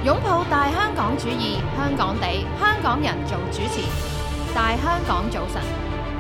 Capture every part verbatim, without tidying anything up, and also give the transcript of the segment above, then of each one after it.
擁抱大香港主義，香港地，香港人做主持。大香港早晨，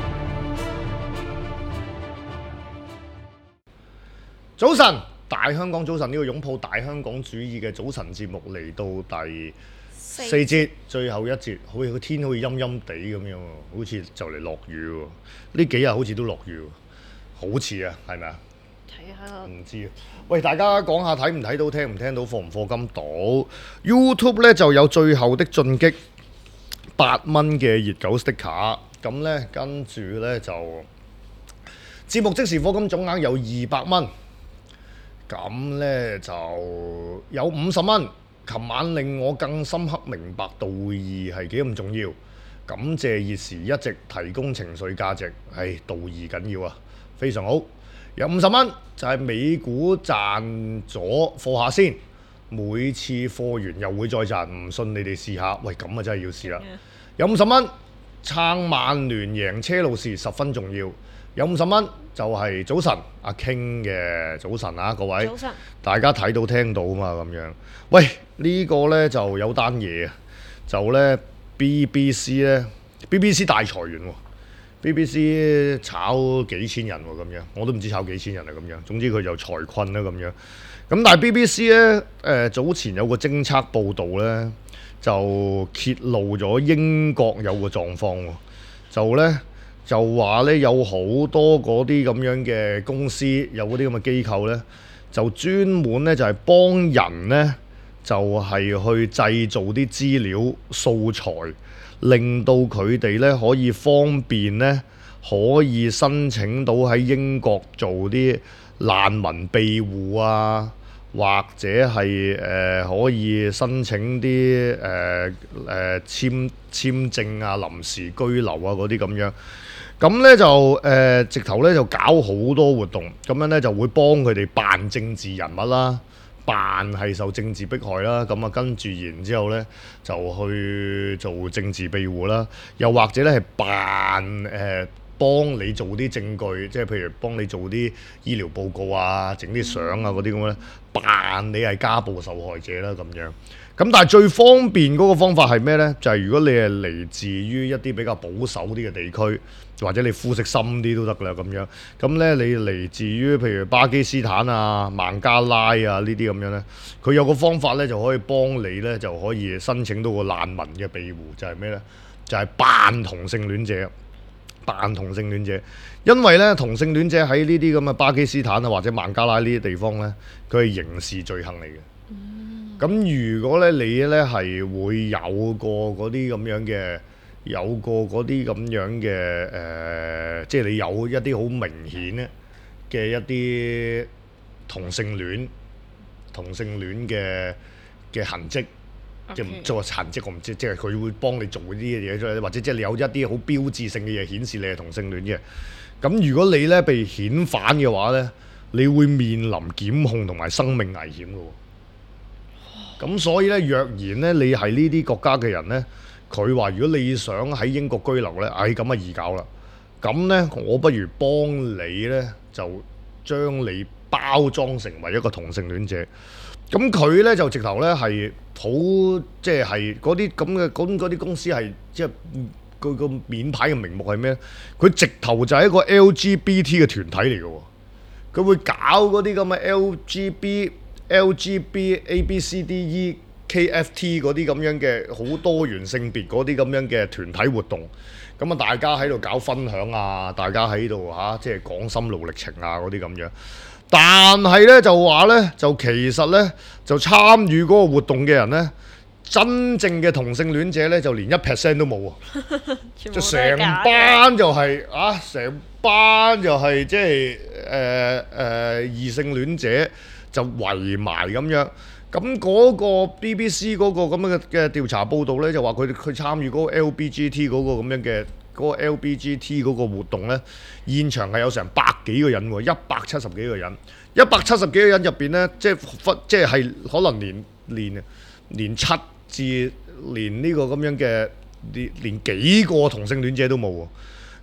早晨，大香港早晨，呢個擁抱大香港主義嘅早晨節目嚟到第四節，最後一節，好似個天好似陰陰地咁樣喎，好似就嚟落雨喎。呢幾日好似都落雨喎，好似啊，係咪啊？ 睇下唔知啊。喂，大家講下睇唔睇到、聽唔聽到、課唔課金到 ？YouTube 咧就有最後的進擊八蚊嘅熱狗 sticker， 咁咧跟住咧就節目即時課金總額有二百蚊，咁咧就有五十蚊。琴晚令我更深刻明白道義係幾咁重要，感謝熱時一直提供情緒價值，係道義緊要啊，非常好。有五十蚊就係美股賺咗貨下先，每次貨完又會再賺，唔信你哋試下。喂，咁啊真係要試啦。有五十蚊撐曼聯贏車路士十分重要。有五十蚊就係早晨阿 King 嘅早晨啊，各位， 早晨大家睇到聽到嘛咁樣。喂，呢個呢就有單嘢啊，就呢 B B C 呢 B B C 大裁員喎。B B C 炒幾千人喎咁樣，我都唔知炒幾千人啊咁樣。總之佢就財困啦咁樣。咁但係 B B C 咧，誒、呃、早前有個偵測報導咧，就揭露咗英國有個狀況喎，就咧就話咧有好多嗰啲咁樣嘅公司，有嗰啲咁嘅機構咧，就專門咧就係、是、幫人咧，就係、是、去製造啲資料素材。令到佢哋咧可以方便咧，可以申請到喺英國做啲難民庇護啊，或者係誒、呃、可以申請啲誒誒簽簽證啊、臨時居留啊嗰啲咁樣。咁咧就誒、呃、直頭咧就搞好多活動，咁樣咧就會幫佢哋扮政治人物啦。扮係受政治迫害啦，咁啊跟住然之後咧就去做政治庇護啦，又或者咧係扮誒幫你做啲證據，即係譬如幫你做啲醫療報告啊、整啲相啊嗰啲咁咧，扮你係家暴受害者啦咁樣。咁但係最方便嗰個方法係咩呢？就係、是、如果你係嚟自於一啲比較保守啲嘅地區，或者你膚色深啲都得啦咁樣。咁呢，你嚟自於譬如巴基斯坦啊、孟加拉啊呢啲咁樣呢，佢有個方法呢，就可以幫你呢，就可以申請到個難民嘅庇護，就係、是、咩呢？就係、是、扮同性戀者，扮同性戀者。因為呢，同性戀者喺呢啲咁嘅巴基斯坦啊或者孟加拉呢啲地方呢，佢係刑事罪行嚟嘅。咁如果咧你咧係會有過嗰啲咁樣嘅，有過嗰啲咁樣嘅誒、呃，即係你有一啲好明顯咧嘅一啲同性戀、同性戀嘅嘅痕跡，即係做痕跡我唔知，即係佢會幫你做啲嘢出嚟，或者即係你有一啲好標誌性嘅嘢顯示你係同性戀嘅。咁如果你咧被遣返嘅話咧，你會面臨檢控同埋生命危險嘅喎。咁所以咧，若然咧你係呢啲國家嘅人咧，佢話如果你想喺英國居留咧，唉咁啊易搞啦。咁咧，我不如幫你咧，就將你包裝成為一個同性戀者。咁佢咧就直頭咧係好，即係係嗰啲咁嘅咁嗰啲公司係即係佢個面牌嘅名目係咩？佢直頭就係一個 L G B T 嘅團體嚟嘅喎。佢會搞嗰啲咁嘅 L G B L G B A B C D E K F T 嗰啲咁樣嘅好多元性別嗰啲咁樣嘅團體活動，咁啊大家喺度搞分享啊，大家喺度嚇即係講心路歷程啊嗰啲咁樣。但係咧就話咧，就其實咧就參與嗰個活動嘅人咧，真正嘅同性戀者咧就連一 percent 都冇喎，就成班就係、是、啊，成班就係即係誒誒異性戀者。就圍埋咁樣，咁嗰個 B B C 嗰個咁樣嘅嘅調查報導咧，就話佢佢參與嗰個 L B G T 嗰個咁樣嘅嗰個 L B G T 嗰個活動咧，現場係有成百幾個人喎，一百七十幾個人，一百七十幾個人入邊咧，即係忽即係係可能連連連七至連呢個咁樣嘅連連幾個同性戀者都冇喎。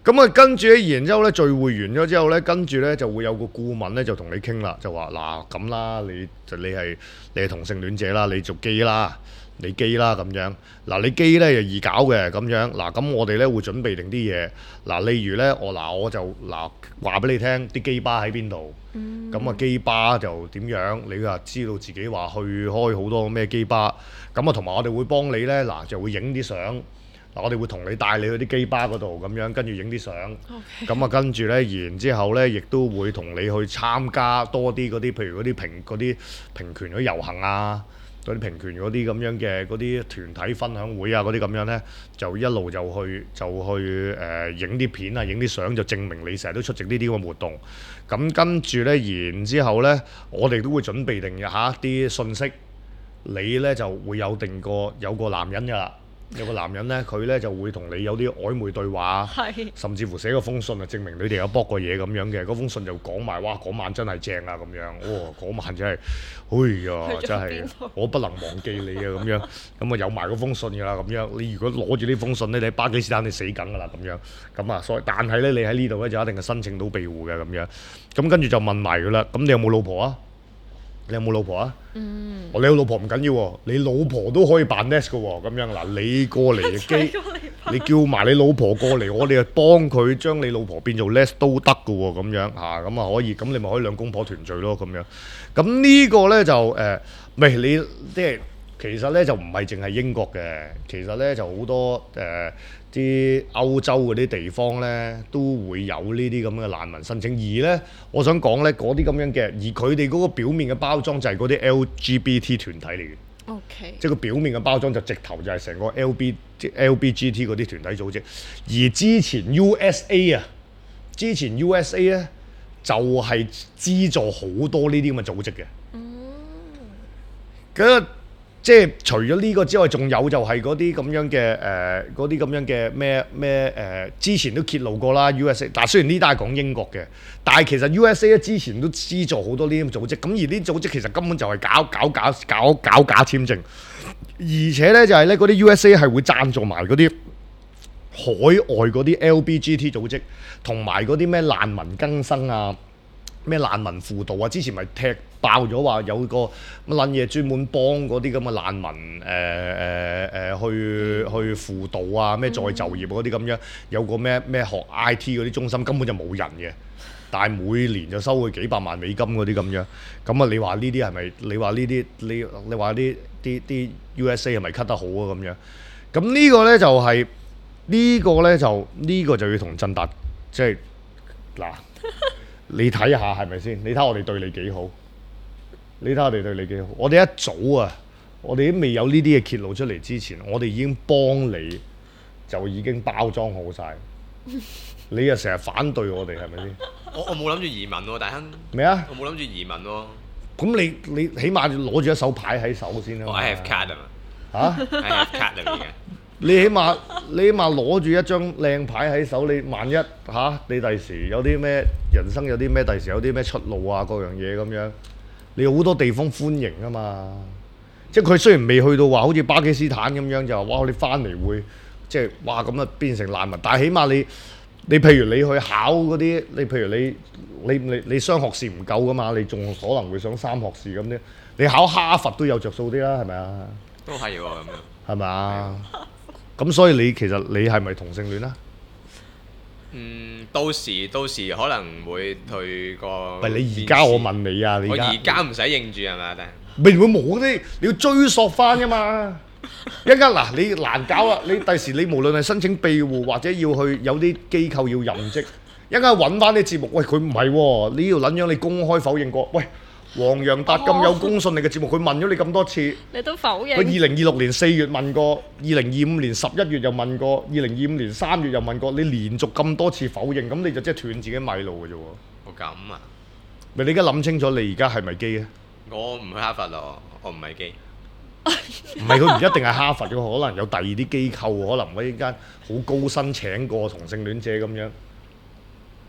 咁啊，跟住咧，然之後咧聚會完咗之後咧，跟住咧就會有個顧問咧就同你傾啦，就話嗱咁啦，你就你係你係同性戀者啦，你做基啦，你基啦咁樣。嗱你基咧就易搞嘅咁樣。嗱咁我哋咧會準備定啲嘢。嗱例如咧，我嗱我就嗱話俾你聽，啲基巴喺邊度。咁啊基巴就點樣？你話知道自己話去開好多咩基巴。咁啊同埋我哋會幫你咧，嗱就會影啲相。嗱，我哋會同你帶你去啲基巴嗰度咁樣，跟住影啲相。咁啊，跟住咧，然之後咧，亦都會同你去參加多啲嗰啲，譬如嗰啲平嗰啲平權嗰啲遊行啊，嗰啲平權嗰啲咁樣嘅嗰啲團體分享會啊，嗰啲咁樣咧，就一路就去就去誒影啲片啊，影啲相，就證明你成日都出席呢啲咁嘅活動。咁跟住咧，然之後咧，我哋都會準備定下啲信息，你咧就會有定個有個男人㗎啦。有個男人咧，佢咧就會同你有啲曖昧對話， 係甚至乎寫個封信啊，證明你哋有搏過嘢咁樣嘅。嗰封信就講埋，哇！嗰晚真係正啊咁樣，哇！嗰晚真係，哎呀，真係我不能忘記你啊咁樣。咁啊有埋嗰封信㗎啦咁樣。你如果攞住呢封信咧，你喺巴基斯坦你死梗㗎啦咁樣。咁啊，所以但係咧，你喺呢度咧就一定係申請到庇護嘅咁樣。咁跟住就問埋佢啦。咁你有冇老婆啊？你有冇老婆啊？嗯，哦，你有老婆唔緊要喎，你老婆都可以扮 nest 嘅喎，咁樣嗱，你過嚟嘅機，你叫埋你老婆過嚟，我哋就幫佢將你老婆變做 nest 都得嘅喎，咁樣嚇，咁啊可以，咁你咪可以兩公婆團聚咯，咁樣。咁呢個咧就誒，唔係你即係其實咧就唔係淨係英國嘅，其實咧就好多誒啲歐洲嗰啲地方咧都會有呢啲咁嘅難民申請，而咧我想講咧嗰啲咁樣嘅，而佢哋嗰個表面嘅包裝就係嗰啲 L G B T 團體嚟嘅。 OK， 即係個表面嘅包裝就直頭就係成個 L B 即 L B G T 嗰啲團體組織，而之前 U S A 啊，之前 U S A 咧就係資助好多呢啲咁嘅組織嘅。嗯。咁即係除咗呢個之外，仲有就係嗰啲咁樣嘅誒，嗰啲咁樣嘅咩咩誒，之前都揭露過啦 U S A。但係雖然呢單係講英國嘅，但係其實 U S A 咧之前都資助好多呢啲組織，咁而呢啲組織其實根本就係搞搞假搞搞假簽證，而且咧就係咧嗰啲 U S A 係會贊助埋嗰啲海外嗰啲 L B G T 組織，同埋嗰啲咩難民更生啊。咩難民輔導啊？之前咪踢爆咗話有個乜撚嘢專門幫嗰啲咁嘅難民誒誒誒去去輔導啊，咩再就業嗰啲咁樣，有個咩咩學 I T 嗰啲中心根本就冇人嘅，但係每年就收佢幾百萬美金嗰啲咁樣。咁啊，你話呢啲係咪？你話呢啲你你話啲啲啲 U S A 係咪 cut 得好啊？咁樣咁呢個咧就係、是、呢、這個咧就呢、這個就要同振達即係嗱。你睇下係咪先？你睇我哋對你幾好？你睇我哋對你幾好？我哋一早啊，我哋都未有呢啲嘢揭露出嚟之前，我哋已經幫你就已經包裝好晒。你又成日反對我哋係咪先？ 我我冇諗住移民喎，大亨。 咩啊？ 我冇諗住移民喎。 咁你你起碼攞住一手牌喺手先啊嘛。 我 I have card 啊嘛。嚇 ？I have card 嚟嘅。 你起碼你起碼攞住一張靚牌喺手，你萬一嚇、啊、你第時有啲咩人生有啲咩第時有啲咩出路啊，各樣嘢咁樣，你好多地方歡迎啊嘛。即係佢雖然未去到話好似巴基斯坦咁樣就話哇你翻嚟會即係哇咁啊變成難民，但係起碼你你譬如你去考嗰啲，你譬如你你你你雙學士唔夠噶嘛，你仲可能會上三學士咁啲，你考哈佛都有着數啲啦，係咪啊？ 都係喎咁樣。 係咪啊？咁所以你其實你係咪同性戀啊？ 嗯，到時到時可能會去個。 喂，你而家我問你啊，你我而而家唔使認住係咪？但係咪會冇啲，你要追溯翻噶嘛？一陣間嗱，你難搞啦！你第時你無論係申請庇護或者要去有啲機構要任職，一陣間揾翻啲節目，喂佢唔係喎，呢條撚樣你公開否認過，喂。黃洋達咁有公信力嘅節目，佢問咗你咁多次， 你都否認。 佢二零二六年四月問過，二零二五年十一月又問過，二零二五年三月又問過，你連續咁多次否認，咁你就即係斷自己米路嘅啫喎。 我咁啊？ 咪你而家諗清楚，你而家係咪基啊？ 我唔去哈佛咯，我唔係基。 唔係佢唔一定係哈佛嘅，可能有第二啲機構，可能嗰一間好高薪請過同性戀者咁樣。 嗯。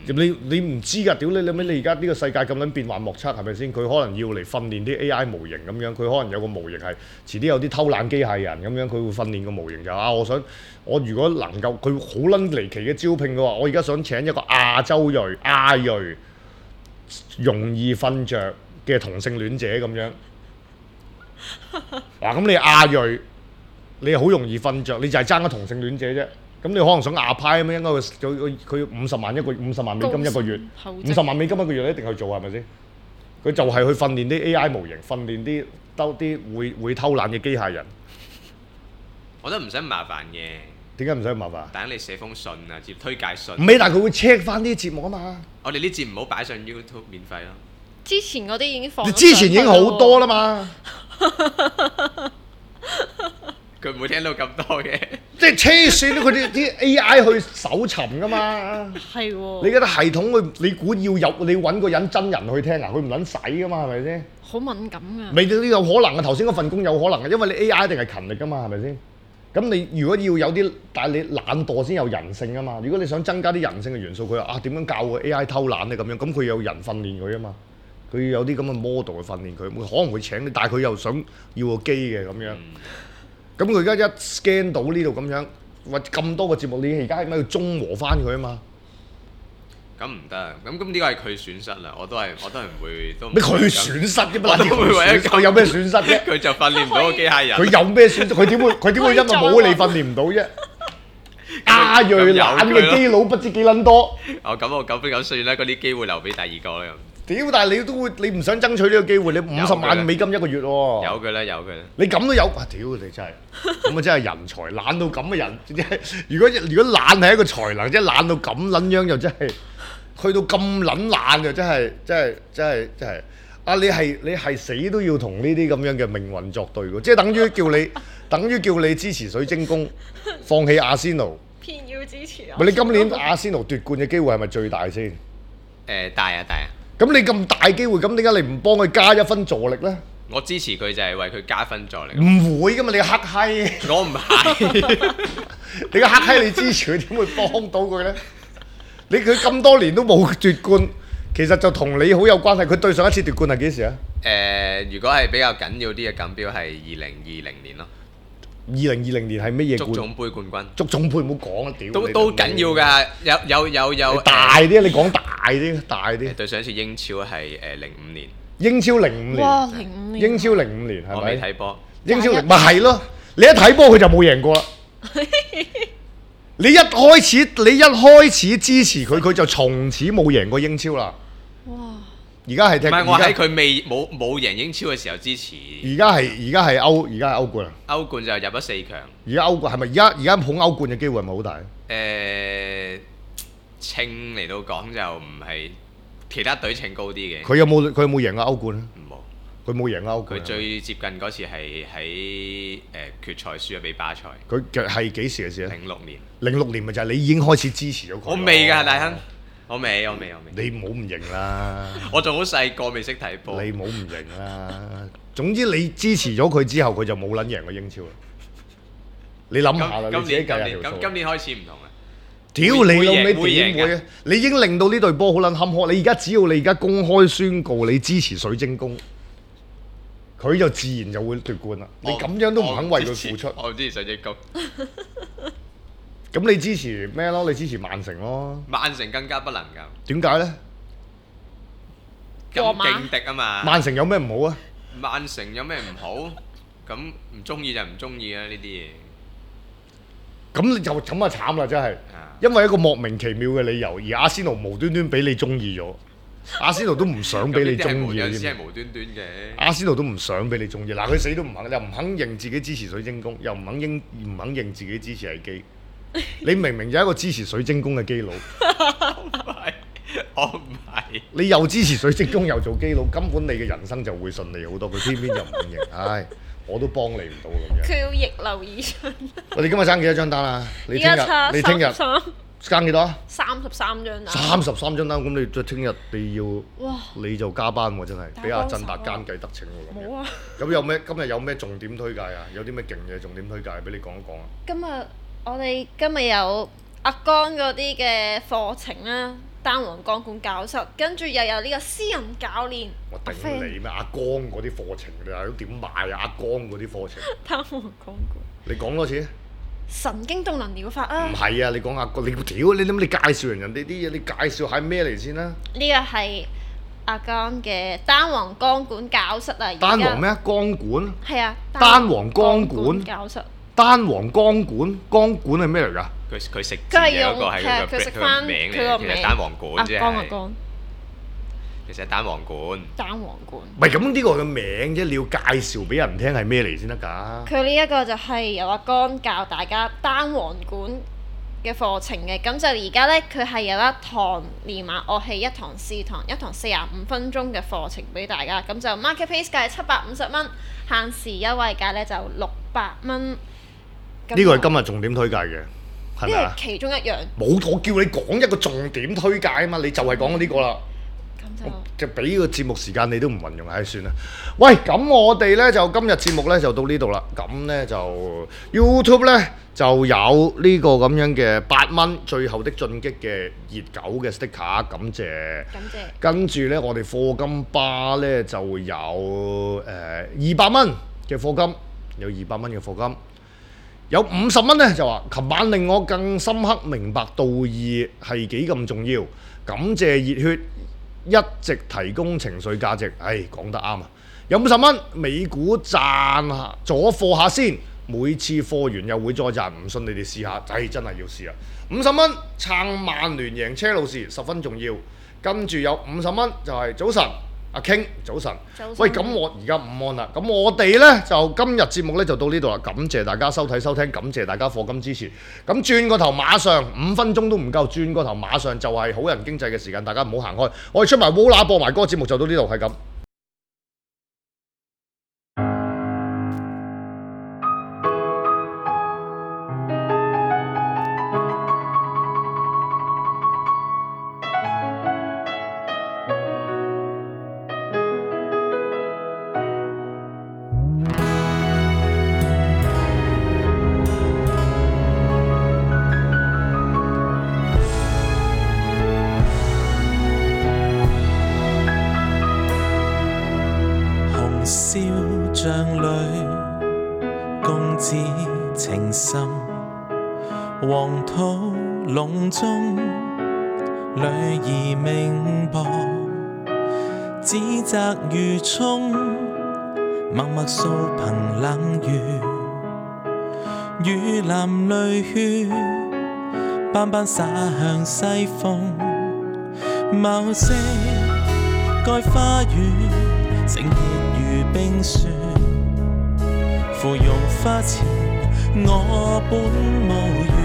你你唔知㗎，屌你你咩？你而家呢個世界咁撚變幻莫測係咪先？佢可能要嚟訓練啲 A I 模型咁樣，佢可能有個模型係遲啲有啲偷懶機械人咁樣，佢會訓練個模型就啊，我想我如果能夠佢好撚離奇嘅招聘嘅話，我而家想請一個亞洲裔亞裔容易瞓着嘅同性戀者咁樣。嗱咁你亞裔，你好容易瞓着，你就係爭個同性戀者啫。咁你可能想亞派咁樣，應該佢佢五十萬一個五十萬美金一個月，五十萬美金一個月一定去做係咪先？佢就係去訓練啲 A I 模型，訓練啲兜啲會會偷懶嘅機械人。 我覺得唔使咁麻煩嘅。 點解唔使咁麻煩？ 等你寫封信啊，接推介信。 唔係，但係佢會 check 翻啲節目啊嘛。 我哋呢節唔好擺上 YouTube 免費咯。 之前嗰啲已經放。 你之前已經好多啦嘛。 佢唔會聽到咁多嘅。 即係車線佢啲啲 A I 去搜尋噶嘛。 係喎。 你嗰啲系統去，你估要有你揾個人真人去聽啊？佢唔撚使噶嘛，係咪先？ 好敏感㗎。 未都有可能啊！頭先嗰份工有可能嘅，因為你 A I 一定係勤力噶嘛，係咪先？咁你如果要有啲，但係你懶惰先有人性啊嘛。如果你想增加啲人性嘅元素，佢話啊點樣教個 A I 偷懶咧咁樣，咁佢有人訓練佢啊嘛。佢要有啲咁嘅 model 去訓練佢，可能會請你，但係佢又想要個機嘅咁樣。咁佢而家一 scan 到呢度咁樣，或咁多個節目，你而家係咪要中和翻佢啊嘛？ 咁唔得，咁咁呢個係佢損失啦，我都係我都係唔會都。 咩佢損失啫嘛？ 我都會為咗佢有咩損失啫？ 佢就訓練唔到個機械人。 佢有咩損失？佢點會佢點會因為冇你訓練唔到啫？亞裔懶嘅基佬不知幾撚多。 哦，咁我咁咁算啦，嗰啲機會留俾第二個啦。 屌！但係你都會，你唔想爭取呢個機會，你五十萬美金一個月喎。 有嘅啦，有嘅啦。 你咁都有，啊！屌你真係，咁啊真係人才，懶到咁嘅人，即係如果如果懶係一個才能，即係懶到咁撚樣又真係，去到咁撚懶就真係真係真係真係，啊你係你係死都要同呢啲咁樣嘅命運作對嘅，即係等於叫你等於叫你支持水晶宮，放棄阿仙奴。 偏要支持啊！ 喂，你今年阿仙奴奪冠嘅機會係咪最大先？ 誒大啊大啊！ 咁你咁大機會，咁點解你唔幫佢加一分助力咧？ 我支持佢就係為佢加分助力。 唔會噶嘛，你個黑閪！ 我唔係。 你個黑閪，你支持佢點會幫到佢咧？你佢咁多年都冇奪冠，其實就同你好有關係。佢對上一次奪冠係幾時啊？ 誒，如果係比較緊要啲嘅錦標係二零二零年咯。 二零二零年係乜嘢冠？ 足總杯冠軍。 足總杯唔好講啊！屌， 都都緊要㗎，有有有有。 大啲，你講大啲，大啲。 對上一次英超係誒零五年。 英超零五年。 哇！零五年。 英超零五年係咪？ 我未睇波。 英超零咪係咯，你一睇波佢就冇贏過啦。你一開始你一開始支持佢，佢就從此冇贏過英超啦。 哇！ 而家係踢。 唔係我喺佢未冇冇贏英超嘅時候支持。 而家係而家係歐而家係歐冠啊！ 歐冠就入咗四強。 而家歐冠係咪而家而家捧歐冠嘅機會係咪好大？ 誒，稱嚟到講就唔係其他隊稱高啲嘅。 佢有冇佢有冇贏過歐冠咧？ 冇。 佢冇贏過歐冠。 佢最接近嗰次係喺誒決賽輸咗俾巴塞。 佢係幾時嘅事咧？ 零六年。 零六年咪就係你已經開始支持咗佢。 我未㗎，大亨。我未，我未，我未。 你唔好唔認啦！ 我仲好細個，未識睇波。 你唔好唔認啦！總之你支持咗佢之後，佢就冇撚贏過英超啦。你諗下啦，你自己計下條數。 咁今年開始唔同啦。 屌你老味點會啊！你已經令到呢隊波好撚坎坷。你而家只要你而家公開宣告你支持水晶宮，佢就自然就會奪冠啦。你咁樣都唔肯為佢付出。 我支持水晶宮。 咁你支持咩咯？你支持曼城咯？ 曼城更加不能夠。 點解咧？ 咁勁敵啊嘛！ 曼城有咩唔好啊？ 曼城有咩唔好？咁唔中意就唔中意啊！呢啲嘢。 咁你就咁啊慘啦！真係，因為一個莫名其妙嘅理由，而阿仙奴無端端俾你中意咗。阿仙奴都唔想俾你中意。 有時係無端端嘅。 阿仙奴都唔想俾你中意。嗱，佢死都唔肯，又唔肯認自己支持水晶宮，又唔肯認唔肯認自己支持係基。你明明就係一個支持水晶宮嘅基佬， 唔係，我唔係。你又支持水晶宮又做基佬，根本你嘅人生就會順利好多。佢偏偏就唔肯認，唉，我都幫你唔到咁樣。 佢要逆流而上。 我哋今日爭幾多張單啊？你聽日，你聽日爭幾多啊？ 三十三張單。 三十三張單，咁你再聽日你要， 哇！ 你就加班喎，真係俾阿振達奸計得逞喎咁樣。 冇啊！ 咁有咩？今日有咩重點推介啊？有啲咩勁嘢重點推介俾你講一講啊？ 今日我哋今日有阿江嗰啲嘅課程啦， 單簧鋼管教室，跟住又有呢個私人教練。 我頂你咩？阿江嗰啲課程你又點賣啊？阿江嗰啲課程。 單簧鋼管。 你講多次。 神經動能療法啊！ 唔係啊！你講阿江，你屌你諗你介紹人人哋啲嘢，你介紹係咩嚟先啦？ 呢個係阿江嘅單簧鋼管教室啊！ 單簧咩？鋼管？ 係啊！ 單簧鋼管教室。 單簧鋼管，鋼管係咩嚟㗎？ 佢佢食字嘅嗰個係佢個佢個名嚟嘅，其實單簧管啫係。其實係單簧管。 單簧管。 唔係咁呢個嘅名啫，你要介紹俾人聽係咩嚟先得㗎？ 佢呢一個就係由阿江教大家單簧管嘅課程嘅，咁就而家呢，佢係有一堂連埋樂器，一堂試堂，一堂四十五分鐘嘅課程俾大家，咁就 marketplace 價係七百五十蚊，限時優惠價呢就六百蚊。 呢個係今日重點推介嘅，係咪啊？ 呢係其中一樣。 冇，我叫你講一個重點推介啊嘛，你就係講呢個啦。 咁就就俾個節目時間你都唔運用，唉算啦。喂，咁我哋呢，就今日節目呢，就到呢度啦。咁呢，就 YouTube 呢，就有呢個咁樣嘅八蚊最後的進擊嘅熱狗嘅 sticker，感謝。 感謝。 跟住呢，我哋課金巴呢，就有誒二百蚊嘅課金，有二百蚊嘅課金。有五十蚊呢，就話，琴晚令我更深刻明白道義係幾咁重要，感謝熱血一直提供情緒價值，唉，講得啱啊！有五十蚊，美股賺咗貨下先，每次貨完又會再賺，唔信你哋試下，唉，真係要試啊！五十蚊撐曼聯贏車路士十分重要，跟住有五十蚊就係早晨。阿 King 早晨，喂，咁我而家午安啦，咁我哋呢，就今日節目呢，就到呢度啦，感謝大家收睇收聽，感謝大家課金支持，咁轉個頭馬上五分鐘都唔夠，轉個頭馬上就係好人經濟嘅時間，大家唔好行開，我哋出埋 Wola 播埋歌，節目就到呢度，係咁。 燒像淚，共指情深，黃土籠中，女兒明薄，指責如衝，默默掃憑冷雨，雨淋淚血，斑斑灑向西風，貌似該花園。整熱如冰雪，芙蓉花前我本無緣，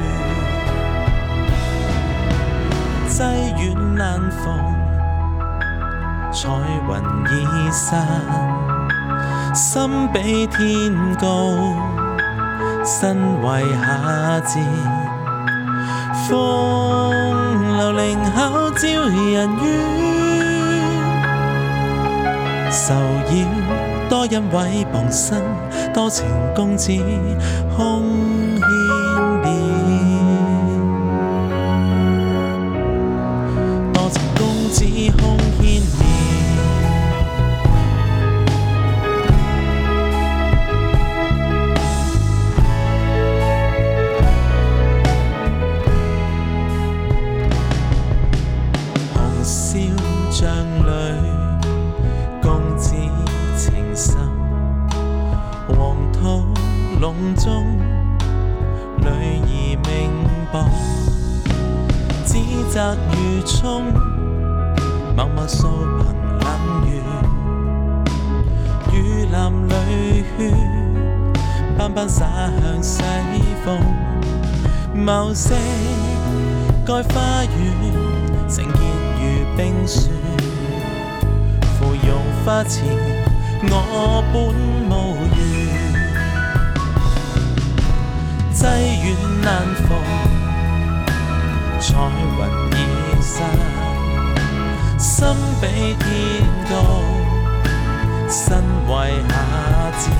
際遠難逢，彩雲已散，心比天高，身為夏至，風流靈口招人怨。愁擾多因毀謗身，多情公子空牽變，多情公子空牽變。紅燒像淚。心黃土籠中，女兒明薄，指責如衝，默默掃憑冷雨，雨淋淚血，斑斑灑向西風，貌似該花園，整潔如冰雪，芙蓉花前我本無緣，際遠難逢，彩雲已散，心比天高，身為夏至，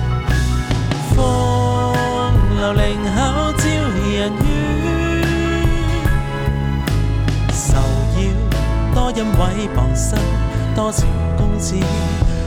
風流靈口招人怨，愁擾因毀謗身，多情公子